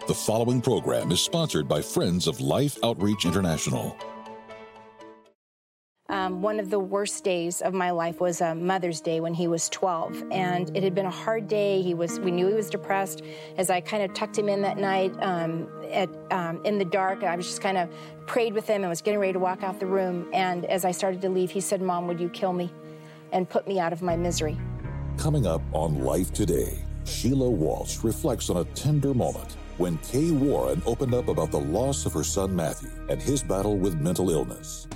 The following program is sponsored by Friends of Life Outreach International. One of the worst days of my life was Mother's Day when he was 12, and it had been a hard day. We knew he was depressed. As I kind of tucked him in that night in the dark, I was just kind of prayed with him and was getting ready to walk out the room. And as I started to leave, he said, "Mom, would you kill me and put me out of my misery?" Coming up on Life Today, Sheila Walsh reflects on a tender moment when Kay Warren opened up about the loss of her son Matthew and his battle with mental illness.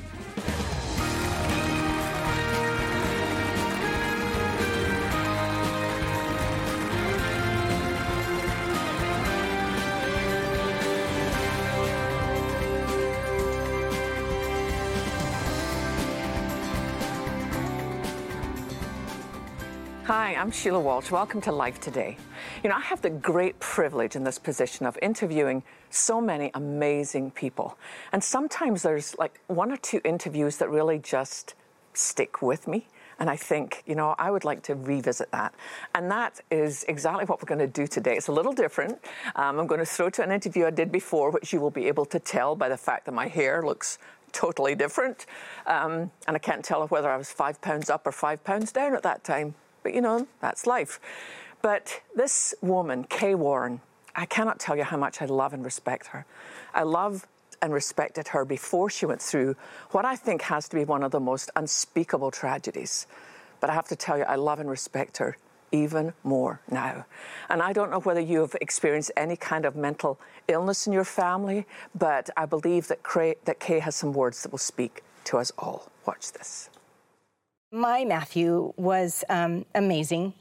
Hi, I'm Sheila Walsh. Welcome to Life Today. You know, I have the great privilege in this position of interviewing so many amazing people. And sometimes there's like one or two interviews that really just stick with me. And I think, you know, I would like to revisit that. And that is exactly what we're going to do today. It's a little different. I'm going to throw to an interview I did before, which you will be able to tell by the fact that my hair looks totally different. And I can't tell whether I was 5 pounds up or 5 pounds down at that time. But, you know, that's life. But this woman, Kay Warren, I cannot tell you how much I love and respect her. I loved and respected her before she went through what I think has to be one of the most unspeakable tragedies. But I have to tell you, I love and respect her even more now. And I don't know whether you have experienced any kind of mental illness in your family, but I believe that Kay has some words that will speak to us all. Watch this. My Matthew was amazing.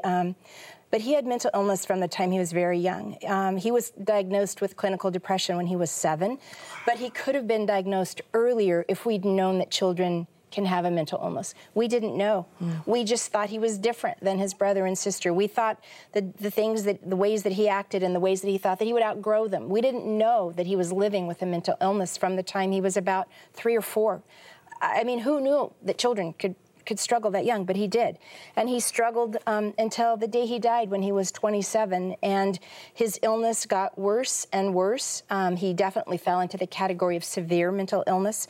But he had mental illness from the time he was very young. He was diagnosed with clinical depression when he was 7, but he could have been diagnosed earlier if we'd known that children can have a mental illness. We didn't know. We just thought he was different than his brother and sister. We thought that the ways that he acted and the ways that he thought that he would outgrow them. We didn't know that he was living with a mental illness from the time he was about 3 or 4. I mean, who knew that children could struggle that young, but he did. And he struggled until the day he died when he was 27, and his illness got worse and worse. He definitely fell into the category of severe mental illness.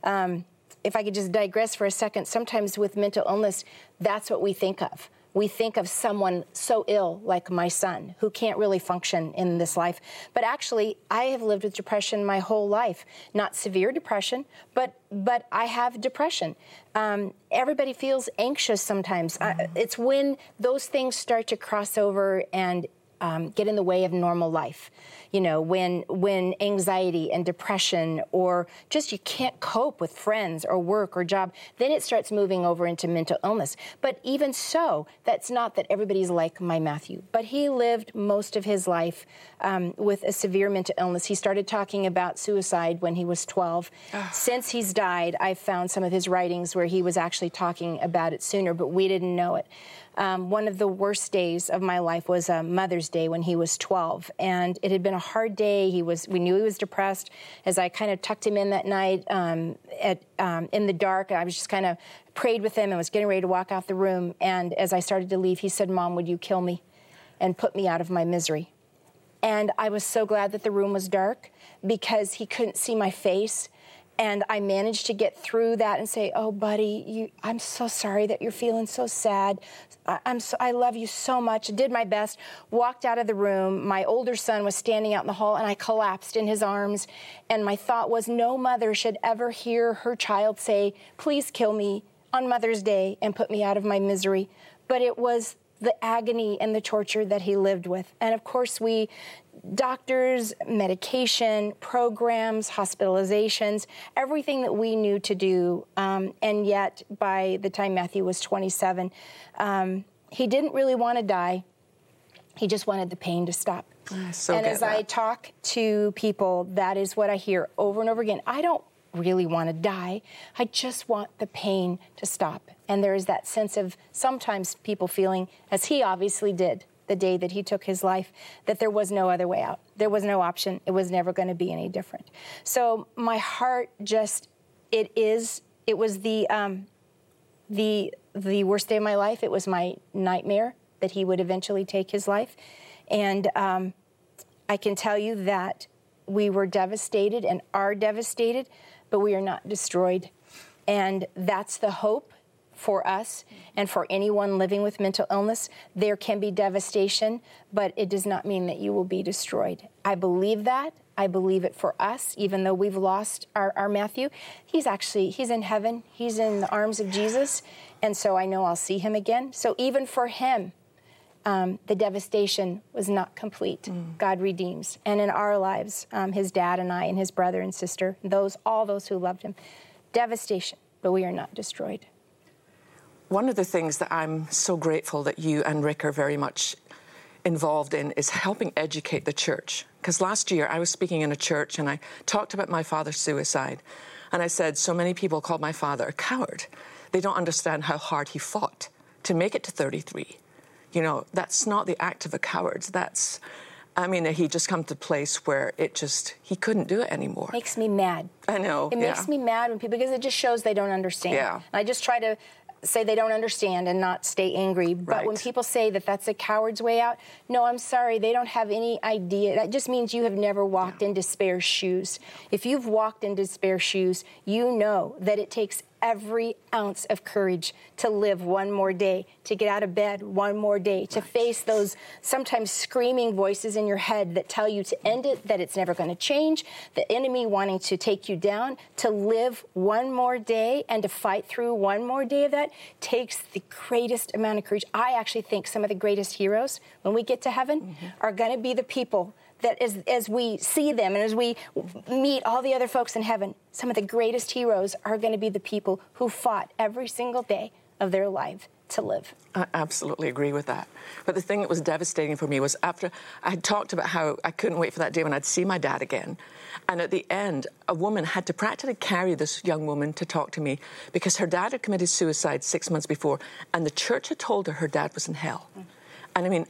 If I could just digress for a second, sometimes with mental illness, that's what we think of. We think of someone so ill like my son who can't really function in this life. But actually, I have lived with depression my whole life. Not severe depression, but I have depression. Everybody feels anxious sometimes. It's when those things start to cross over and get in the way of normal life. You know, when anxiety and depression or just you can't cope with friends or work or job, then it starts moving over into mental illness. But even so, that's not that everybody's like my Matthew. But he lived most of his life with a severe mental illness. He started talking about suicide when he was 12. Since he's died, I've found some of his writings where he was actually talking about it sooner, but we didn't know it. One of the worst days of my life was Mother's Day when he was 12, and it had been a hard day. We knew he was depressed. As I kind of tucked him in that night in the dark, I was just kind of prayed with him and was getting ready to walk out the room. And as I started to leave, he said, "Mom, would you kill me and put me out of my misery?" And I was so glad that the room was dark because he couldn't see my face. And I managed to get through that and say, "Oh, buddy, I'm so sorry that you're feeling so sad. I love you so much." I did my best, walked out of the room. My older son was standing out in the hall, and I collapsed in his arms. And my thought was, no mother should ever hear her child say, "Please kill me on Mother's Day and put me out of my misery." But it was the agony and the torture that he lived with. And of course, doctors, medication, programs, hospitalizations, everything that we knew to do. And yet, by the time Matthew was 27, he didn't really want to die. He just wanted the pain to stop. And as I talk to people, that is what I hear over and over again. I don't really want to die. I just want the pain to stop. And there is that sense of sometimes people feeling, as he obviously did the day that he took his life, that there was no other way out. There was no option. It was never going to be any different. So my heart just, it was the worst day of my life. It was my nightmare that he would eventually take his life. And I can tell you that we were devastated and are devastated, but we are not destroyed. And that's the hope for us and for anyone living with mental illness. There can be devastation, but it does not mean that you will be destroyed. I believe that. I believe it for us, even though we've lost our Matthew. He's in heaven. He's in the arms of Jesus. And so I know I'll see him again. So even for him, the devastation was not complete. God redeems. And in our lives, his dad and I and his brother and sister, all those who loved him, devastation, but we are not destroyed. One of the things that I'm so grateful that you and Rick are very much involved in is helping educate the church. Because last year I was speaking in a church and I talked about my father's suicide. And I said, so many people called my father a coward. They don't understand how hard he fought to make it to 33. You know, that's not the act of a coward. He just come to a place where he couldn't do it anymore. Makes me mad. I know. It makes me mad when people, because it just shows they don't understand. Yeah. And I just try to say they don't understand and not stay angry. But Right. when people say that that's a coward's way out, no, I'm sorry, they don't have any idea. That just means you have never walked in despair's shoes. If you've walked in despair's shoes, you know that it takes every ounce of courage to live one more day, to get out of bed one more day, to face those sometimes screaming voices in your head that tell you to end it, that it's never going to change, the enemy wanting to take you down, to live one more day and to fight through one more day of that takes the greatest amount of courage. I actually think some of the greatest heroes, when we get to heaven, are going to be the people that as we see them and as we meet all the other folks in heaven, some of the greatest heroes are going to be the people who fought every single day of their life to live. I absolutely agree with that. But the thing that was devastating for me was after I had talked about how I couldn't wait for that day when I'd see my dad again. And at the end, a woman had to practically carry this young woman to talk to me because her dad had committed suicide 6 months before, and the church had told her dad was in hell. And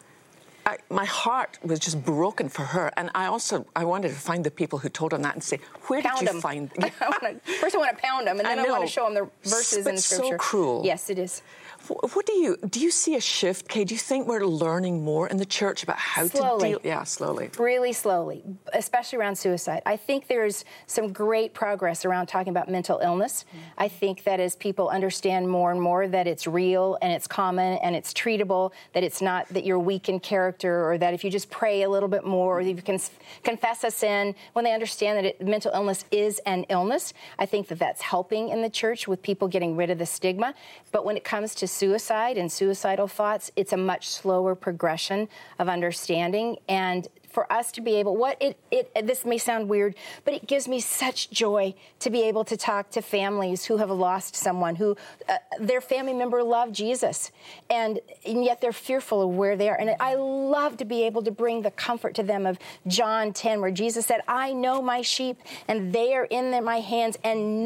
my heart was just broken for her. And I wanted to find the people who told her that and say, where did you find them? First I want to pound them, and then I want to show them the verses in the scripture. So cruel. Yes, it is. What do you see a shift, Kay? Do you think we're learning more in the church about how to deal? Yeah, slowly. Really slowly, especially around suicide. I think there's some great progress around talking about mental illness. I think that as people understand more and more that it's real and it's common and it's treatable, that it's not that you're weak in character, or that if you just pray a little bit more, or if you can confess a sin, when they understand that mental illness is an illness, I think that that's helping in the church with people getting rid of the stigma. But when it comes to suicide and suicidal thoughts, it's a much slower progression of understanding. And for us to be able, this may sound weird, but it gives me such joy to be able to talk to families who have lost someone who their family member loved Jesus, and yet they're fearful of where they are. And I love to be able to bring the comfort to them of John 10, where Jesus said, I know my sheep and they are in my hands, and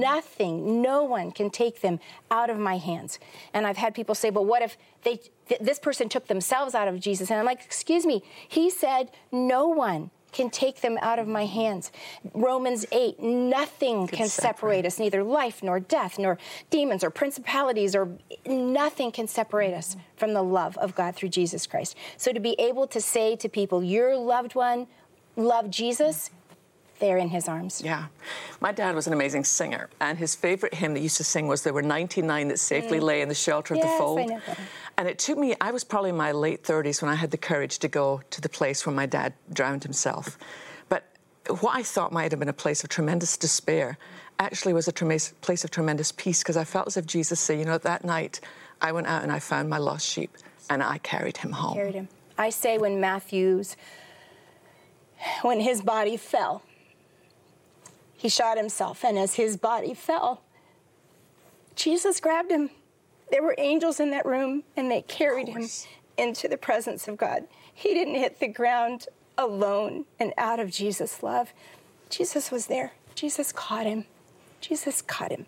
no one can take them out of my hands. And I've had people say, but what if this person took themselves out of Jesus? And I'm like, excuse me, he said, no one can take them out of my hands. Romans 8, nothing can separate us, neither life nor death, nor demons or principalities, or nothing can separate us from the love of God through Jesus Christ. So to be able to say to people, your loved one loved Jesus, they're in his arms. Yeah. My dad was an amazing singer, and his favorite hymn that he used to sing was, there were 99 that safely lay in the shelter of the fold. Yes, I know that. And it took me, I was probably in my late 30s when I had the courage to go to the place where my dad drowned himself. But what I thought might have been a place of tremendous despair actually was a place of tremendous peace, because I felt as if Jesus said, that night I went out and I found my lost sheep and I carried him home. Carried him. I say when his body fell, he shot himself, and as his body fell, Jesus grabbed him. There were angels in that room, and they carried him into the presence of God. He didn't hit the ground alone and out of Jesus' love. Jesus was there. Jesus caught him. Jesus caught him.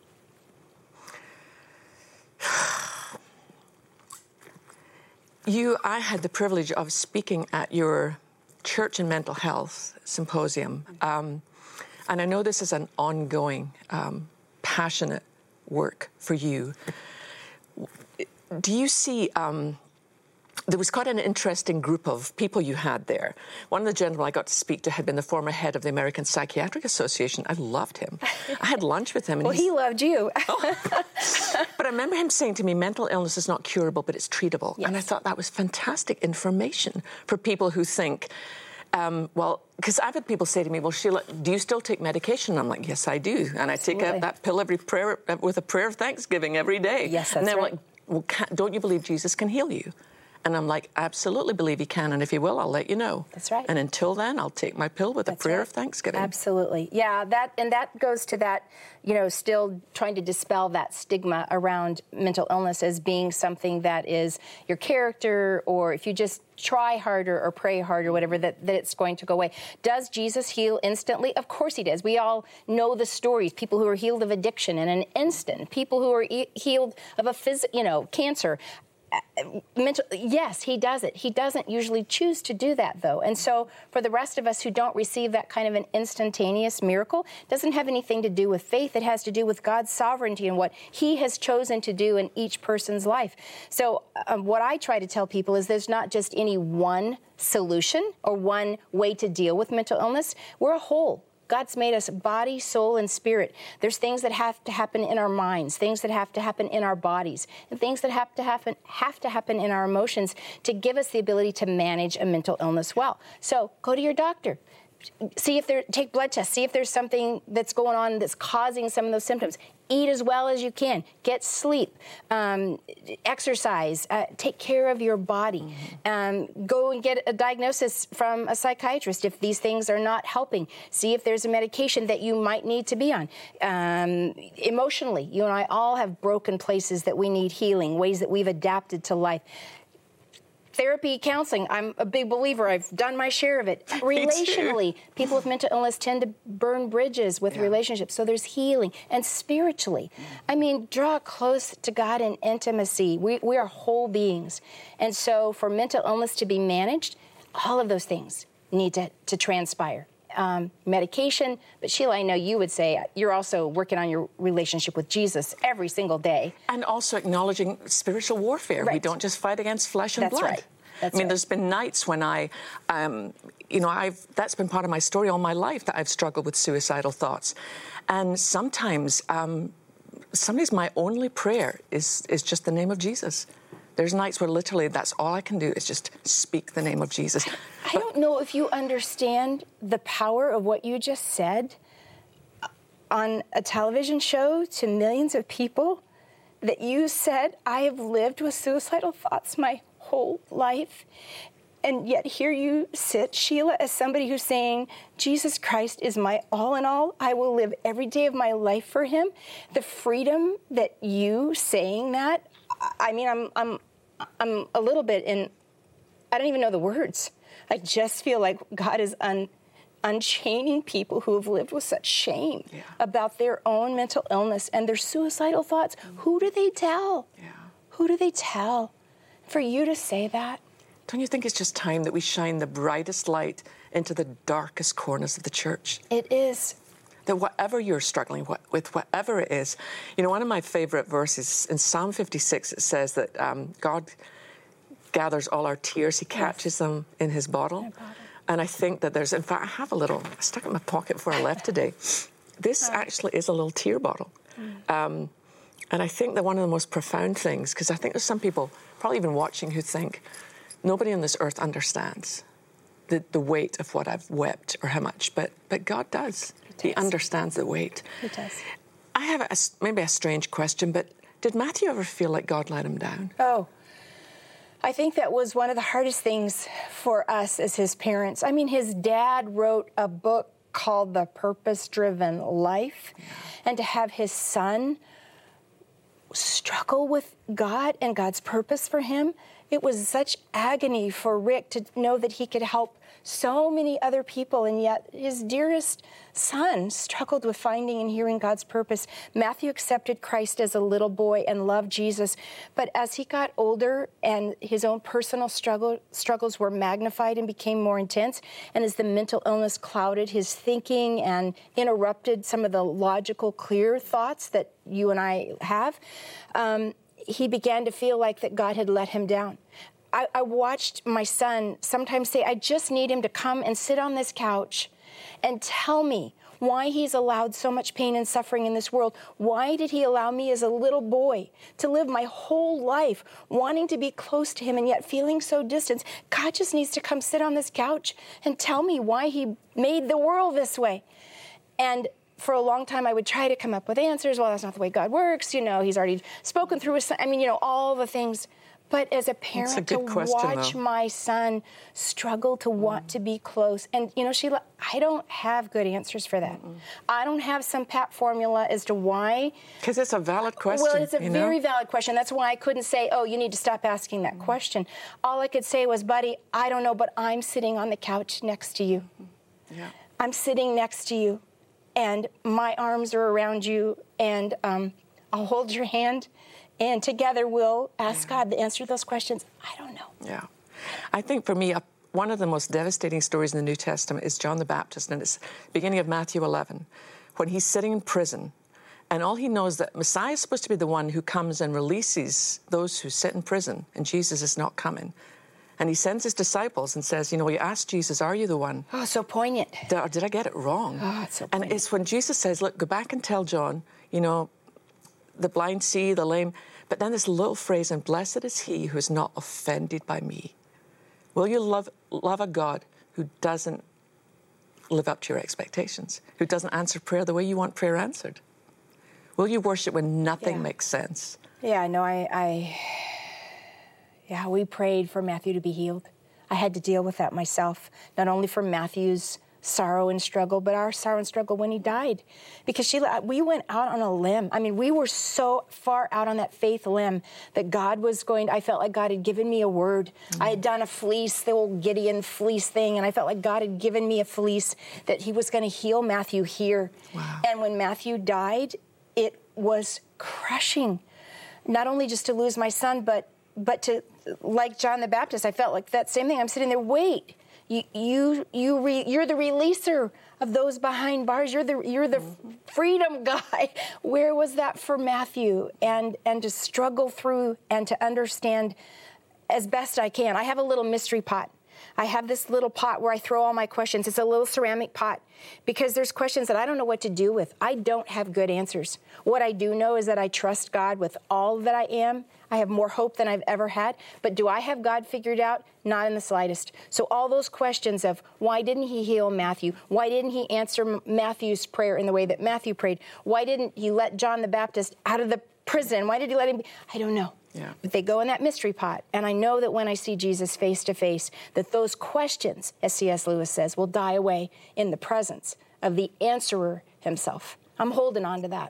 I had the privilege of speaking at your Church and Mental Health Symposium. And I know this is an ongoing, passionate work for you. Do you see there was quite an interesting group of people you had there. One of the gentlemen I got to speak to had been the former head of the American Psychiatric Association. I loved him. I had lunch with him. And well, he loved you. But I remember him saying to me, mental illness is not curable, but it's treatable. Yes. And I thought that was fantastic information for people who think, well, because I've had people say to me, well, Sheila, do you still take medication? I'm like, yes, I do. And I take that pill with a prayer of thanksgiving every day. Yes, that's and they're right. like, well, don't you believe Jesus can heal you? And I'm like, I absolutely believe he can, and if he will, I'll let you know. That's right. And until then, I'll take my pill with a prayer of thanksgiving. Absolutely. Yeah, that goes to that, still trying to dispel that stigma around mental illness as being something that is your character, or if you just try harder or pray harder, whatever, that it's going to go away. Does Jesus heal instantly? Of course he does. We all know the stories. People who are healed of addiction in an instant. People who are healed of cancer. Yes, he does it. He doesn't usually choose to do that, though. And so for the rest of us who don't receive that kind of an instantaneous miracle, it doesn't have anything to do with faith. It has to do with God's sovereignty and what he has chosen to do in each person's life. So what I try to tell people is there's not just any one solution or one way to deal with mental illness. We're a whole. God's made us body, soul, and spirit. There's things that have to happen in our minds, things that have to happen in our bodies, and things that have to happen in our emotions to give us the ability to manage a mental illness well. So go to your doctor. Take blood tests, see if there's something that's going on that's causing some of those symptoms. Eat as well as you can. Get sleep, exercise, take care of your body. Go and get a diagnosis from a psychiatrist if these things are not helping. See if there's a medication that you might need to be on. Emotionally, you and I all have broken places that we need healing, ways that we've adapted to life. Therapy, counseling, I'm a big believer. I've done my share of it. Relationally, people with mental illness tend to burn bridges with relationships, so there's healing. And spiritually, I mean, draw close to God in intimacy. We are whole beings. And so for mental illness to be managed, all of those things need to transpire. Medication, but Sheila, I know you would say you're also working on your relationship with Jesus every single day. And also acknowledging spiritual warfare. Right. We don't just fight against flesh and That's blood. Right. That's I mean, right. there's been nights when that's been part of my story all my life, that I've struggled with suicidal thoughts. And sometimes my only prayer is just the name of Jesus. There's nights where literally that's all I can do is just speak the name of Jesus. I don't know if you understand the power of what you just said on a television show to millions of people, that you said, I have lived with suicidal thoughts my whole life. And yet here you sit, Sheila, as somebody who's saying, Jesus Christ is my all in all. I will live every day of my life for him. The freedom that you saying that, I mean, I'm a little bit I don't even know the words. I just feel like God is unchaining people who have lived with such shame about their own mental illness and their suicidal thoughts. Who do they tell? Yeah. Who do they tell? For you to say that. Don't you think it's just time that we shine the brightest light into the darkest corners of the church? It is. That whatever you're struggling with, whatever it is, one of my favorite verses in Psalm 56, it says that God gathers all our tears. He catches them in his bottle. And I think that in fact, I have I stuck it in my pocket before I left today. This actually is a little tear bottle. And I think that one of the most profound things, because I think there's some people probably even watching who think, nobody on this earth understands the weight of what I've wept or how much, but God does. He understands the weight. He does. I have maybe a strange question, but did Matthew ever feel like God let him down? Oh, I think that was one of the hardest things for us as his parents. I mean, his dad wrote a book called The Purpose-Driven Life, and to have his son struggle with God and God's purpose for him, it was such agony for Rick to know that he could help so many other people, and yet his dearest son struggled with finding and hearing God's purpose. Matthew accepted Christ as a little boy and loved Jesus, but as he got older and his own personal struggles were magnified and became more intense, and as the mental illness clouded his thinking and interrupted some of the logical, clear thoughts that you and I have, he began to feel like that God had let him down. I watched my son sometimes say, I just need him to come and sit on this couch and tell me why he's allowed so much pain and suffering in this world. Why did he allow me as a little boy to live my whole life wanting to be close to him and yet feeling so distant? God just needs to come sit on this couch and tell me why he made the world this way. And for a long time, I would try to come up with answers. Well, that's not the way God works. You know, he's already spoken through his son. I mean, you know, all the things. But as a parent, to watch my son struggle to want to be close. And, you know, Sheila, I don't have good answers for that. I don't have some pat formula as to why. Because it's a valid question. Well, it's a very valid question. That's why I couldn't say, oh, you need to stop asking that question. All I could say was, buddy, I don't know, but I'm sitting on the couch next to you. Yeah. I'm sitting next to you, and my arms are around you, and I'll hold your hand. And together we'll ask God to answer those questions. I don't know. Yeah. I think for me, one of the most devastating stories in the New Testament is John the Baptist, and it's beginning of Matthew 11, when he's sitting in prison, and all he knows that Messiah is supposed to be the one who comes and releases those who sit in prison, and Jesus is not coming. And he sends his disciples and says, you know, you asked Jesus, are you the one? Oh, so poignant. Did I get it wrong? Oh, it's so poignant. And it's when Jesus says, look, go back and tell John, you know, the blind see, the lame. But then this little phrase, and blessed is he who is not offended by me. Will you love a God who doesn't live up to your expectations, who doesn't answer prayer the way you want prayer answered? Will you worship when nothing makes sense? Yeah, no, Yeah, we prayed for Matthew to be healed. I had to deal with that myself, not only for Matthew's sorrow and struggle, but our sorrow and struggle when he died. Because Sheila, we went out on a limb. I mean, we were so far out on that faith limb that God was I felt like God had given me a word. I had done a fleece, the old Gideon fleece thing, and I felt like God had given me a fleece that he was going to heal Matthew here. Wow. And when Matthew died, it was crushing. Not only just to lose my son, but to, like John the Baptist, I felt like that same thing. I'm sitting there, wait. You're the releaser of those behind bars. You're the freedom guy. Where was that for Matthew? And to struggle through and to understand as best I can. I have a little mystery pot. I have this little pot where I throw all my questions. It's a little ceramic pot because there's questions that I don't know what to do with. I don't have good answers. What I do know is that I trust God with all that I am. I have more hope than I've ever had. But do I have God figured out? Not in the slightest. So all those questions of why didn't he heal Matthew? Why didn't he answer Matthew's prayer in the way that Matthew prayed? Why didn't he let John the Baptist out of the prison? Why did he let him? I don't know. Yeah. But they go in that mystery pot. And I know that when I see Jesus face to face, that those questions, as C.S. Lewis says, will die away in the presence of the answerer himself. I'm holding on to that.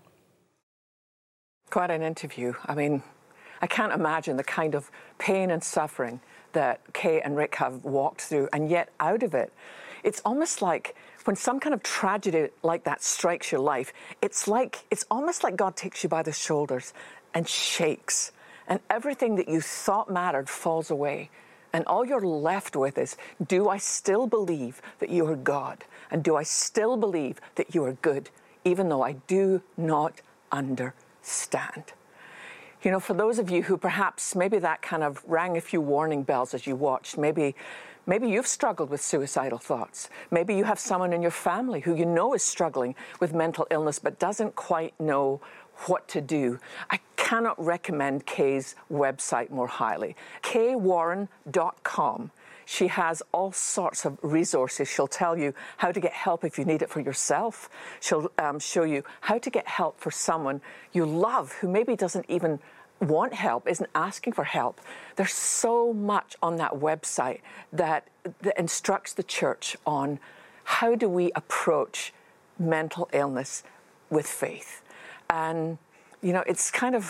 Quite an interview. I mean, I can't imagine the kind of pain and suffering that Kay and Rick have walked through, and yet out of it, it's almost like when some kind of tragedy like that strikes your life, it's almost like God takes you by the shoulders and shakes, and everything that you thought mattered falls away. And all you're left with is, do I still believe that you are God? And do I still believe that you are good, even though I do not understand? You know, for those of you who perhaps maybe that kind of rang a few warning bells as you watched, maybe you've struggled with suicidal thoughts. Maybe you have someone in your family who you know is struggling with mental illness but doesn't quite know what to do. I cannot recommend Kay's website more highly. kaywarren.com. She has all sorts of resources. She'll tell you how to get help if you need it for yourself. She'll show you how to get help for someone you love who maybe doesn't even want help, isn't asking for help. There's so much on that website that instructs the church on how do we approach mental illness with faith. And, you know, it's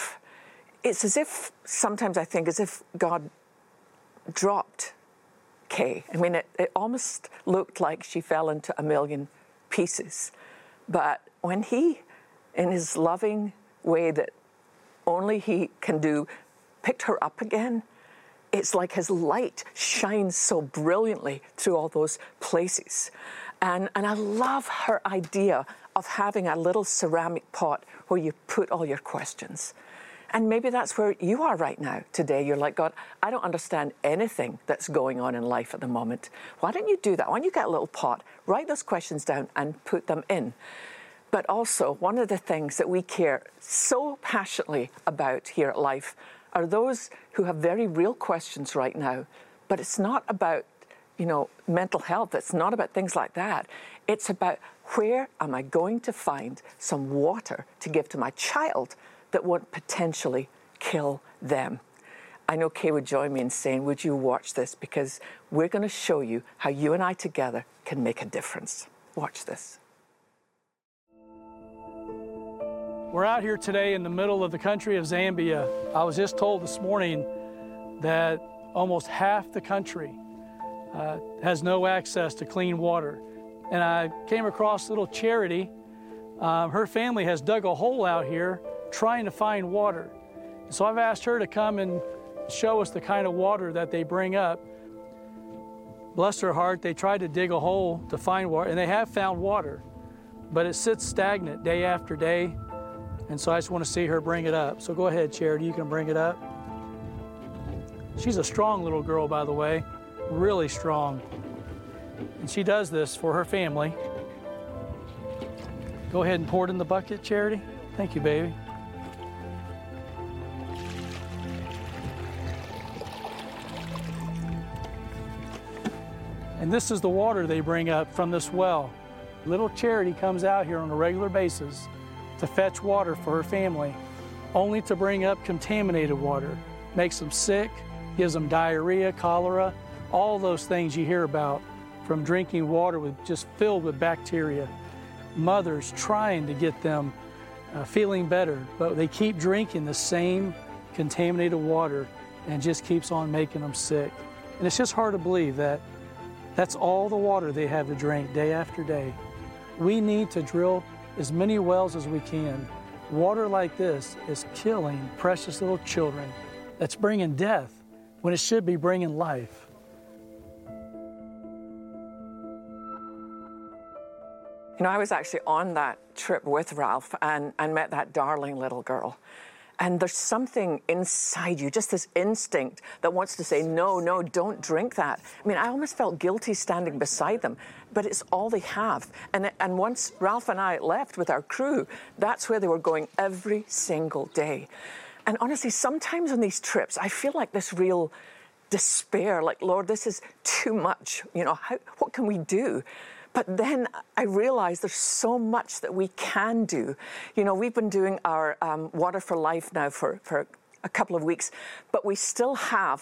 as if, sometimes I think, as if God dropped Kay. I mean, it almost looked like she fell into a million pieces. But when he, in his loving way that only he can do, picked her up again, it's like his light shines so brilliantly through all those places. And I love her idea of having a little ceramic pot where you put all your questions. And maybe that's where you are right now today. You're like, God, I don't understand anything that's going on in life at the moment. Why don't you do that? Why don't you get a little pot, write those questions down and put them in? But also, one of the things that we care so passionately about here at Life are those who have very real questions right now. But it's not about, mental health. It's not about things like that. It's about, where am I going to find some water to give to my child that won't potentially kill them? I know Kay would join me in saying, would you watch this? Because we're going to show you how you and I together can make a difference. Watch this. We're out here today in the middle of the country of Zambia. I was just told this morning that almost half the country has no access to clean water. And I came across little Charity. Her family has dug a hole out here trying to find water. So I've asked her to come and show us the kind of water that they bring up. Bless her heart, they tried to dig a hole to find water, and they have found water, but it sits stagnant day after day. And so I just want to see her bring it up. So go ahead, Charity, you can bring it up. She's a strong little girl, by the way, really strong. And she does this for her family. Go ahead and pour it in the bucket, Charity. Thank you, baby. And this is the water they bring up from this well. Little Charity comes out here on a regular basis to fetch water for her family, only to bring up contaminated water. Makes them sick, gives them diarrhea, cholera, all those things you hear about from drinking water just filled with bacteria. Mothers trying to get them feeling better, but they keep drinking the same contaminated water and just keeps on making them sick. And it's just hard to believe that that's all the water they have to drink day after day. We need to drill as many wells as we can. Water like this is killing precious little children. That's bringing death when it should be bringing life. I was actually on that trip with Ralph and met that darling little girl. And there's something inside you, just this instinct that wants to say, no, don't drink that. I mean, I almost felt guilty standing beside them, but it's all they have. And once Ralph and I left with our crew, that's where they were going every single day. And honestly, sometimes on these trips, I feel like this real despair, like, Lord, this is too much. What can we do? But then I realized there's so much that we can do. We've been doing our Water for Life now for a couple of weeks, but we still have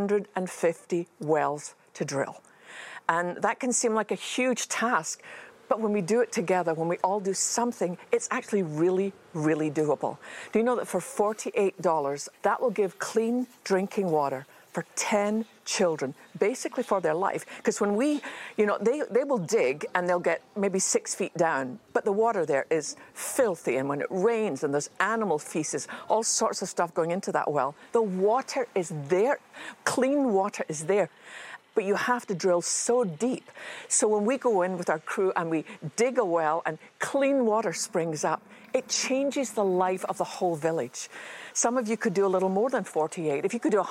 150 wells to drill. And that can seem like a huge task, but when we do it together, when we all do something, it's actually really, really doable. Do you know that for $48, that will give clean drinking water for 10 children, basically for their life? Because when they will dig and they'll get maybe 6 feet down, but the water there is filthy, and when it rains and there's animal feces, all sorts of stuff going into that well, the water is there, clean water is there. But you have to drill so deep. So when we go in with our crew and we dig a well and clean water springs up, it changes the life of the whole village. Some of you could do a little more than 48. If you could do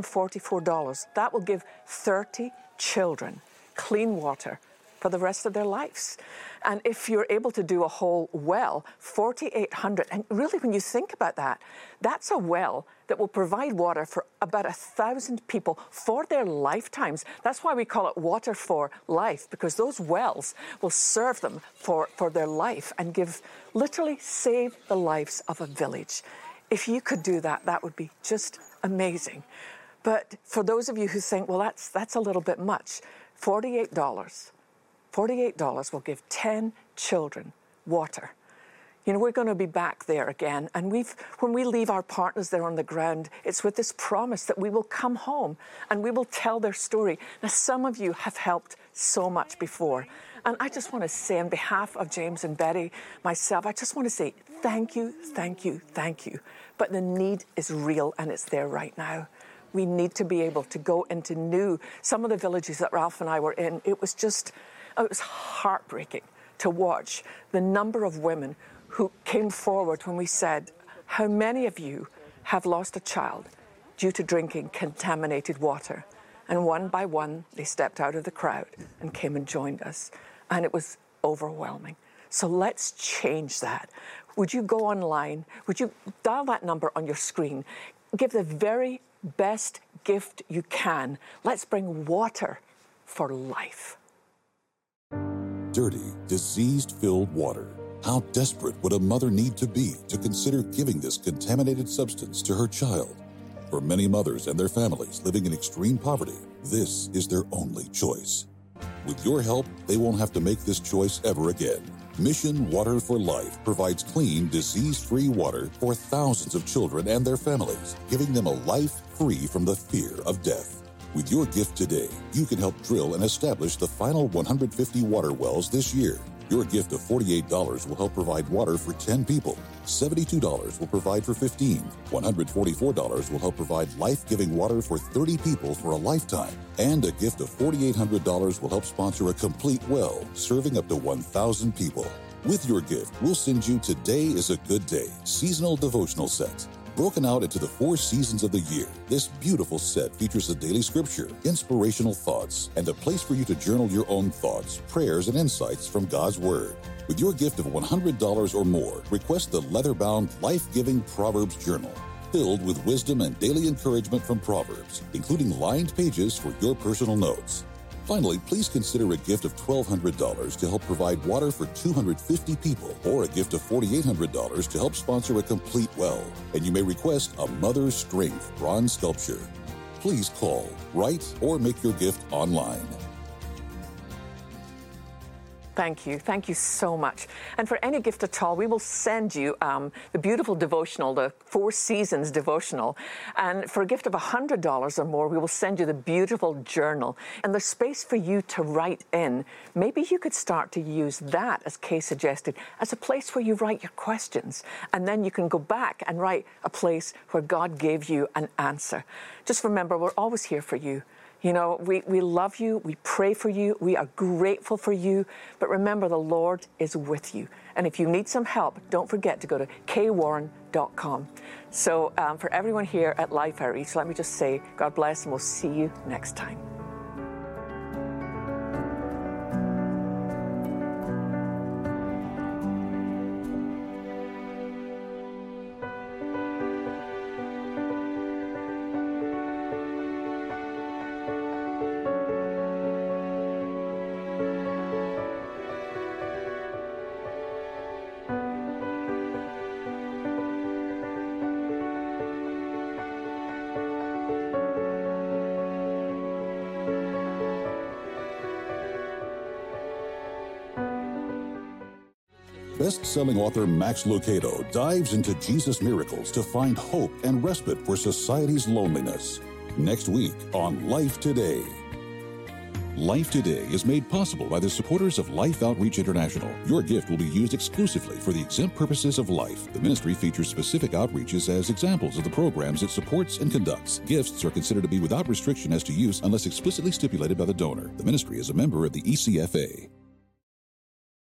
$144, that will give 30 children clean water for the rest of their lives. And if you're able to do a whole well, $4,800, and really when you think about that, that's a well that will provide water for about 1,000 people for their lifetimes. That's why we call it Water for Life, because those wells will serve them for their life and literally save the lives of a village. If you could do that, that would be just amazing. But for those of you who think, well, that's a little bit much, $48 will give 10 children water. We're going to be back there again. And when we leave our partners there on the ground, it's with this promise that we will come home and we will tell their story. Now, some of you have helped so much before. And I just want to say, on behalf of James and Betty, myself, I just want to say thank you, thank you, thank you. But the need is real, and it's there right now. We need to be able to go into some of the villages that Ralph and I were in. It was heartbreaking to watch the number of women who came forward when we said, how many of you have lost a child due to drinking contaminated water. And one by one, they stepped out of the crowd and came and joined us. And it was overwhelming. So let's change that. Would you go online? Would you dial that number on your screen? Give the very best gift you can. Let's bring water for life. Dirty, disease-filled water. How desperate would a mother need to be to consider giving this contaminated substance to her child? For many mothers and their families living in extreme poverty, this is their only choice. With your help, they won't have to make this choice ever again. Mission Water for Life provides clean, disease-free water for thousands of children and their families, giving them a life free from the fear of death. With your gift today, you can help drill and establish the final 150 water wells this year. Your gift of $48 will help provide water for 10 people. $72 will provide for 15. $144 will help provide life-giving water for 30 people for a lifetime. And a gift of $4,800 will help sponsor a complete well, serving up to 1,000 people. With your gift, we'll send you Today is a Good Day seasonal devotional set. Broken out into the 4 seasons of the year, this beautiful set features a daily scripture, inspirational thoughts, and a place for you to journal your own thoughts, prayers, and insights from God's Word. With your gift of $100 or more, request the leather-bound, life-giving Proverbs Journal, filled with wisdom and daily encouragement from Proverbs, including lined pages for your personal notes. Finally, please consider a gift of $1,200 to help provide water for 250 people, or a gift of $4,800 to help sponsor a complete well. And you may request a Mother's Strength bronze sculpture. Please call, write, or make your gift online. Thank you. Thank you so much. And for any gift at all, we will send you the beautiful devotional, the 4 Seasons devotional. And for a gift of $100 or more, we will send you the beautiful journal. And there's space for you to write in. Maybe you could start to use that, as Kay suggested, as a place where you write your questions. And then you can go back and write a place where God gave you an answer. Just remember, we're always here for you. You know, we love you, we pray for you, we are grateful for you, but remember, the Lord is with you. And if you need some help, don't forget to go to kwarren.com. So for everyone here at Life Outreach, let me just say, God bless, and we'll see you next time. Best-selling author Max Lucado dives into Jesus' miracles to find hope and respite for society's loneliness. Next week on Life Today. Life Today is made possible by the supporters of Life Outreach International. Your gift will be used exclusively for the exempt purposes of life. The ministry features specific outreaches as examples of the programs it supports and conducts. Gifts are considered to be without restriction as to use unless explicitly stipulated by the donor. The ministry is a member of the ECFA.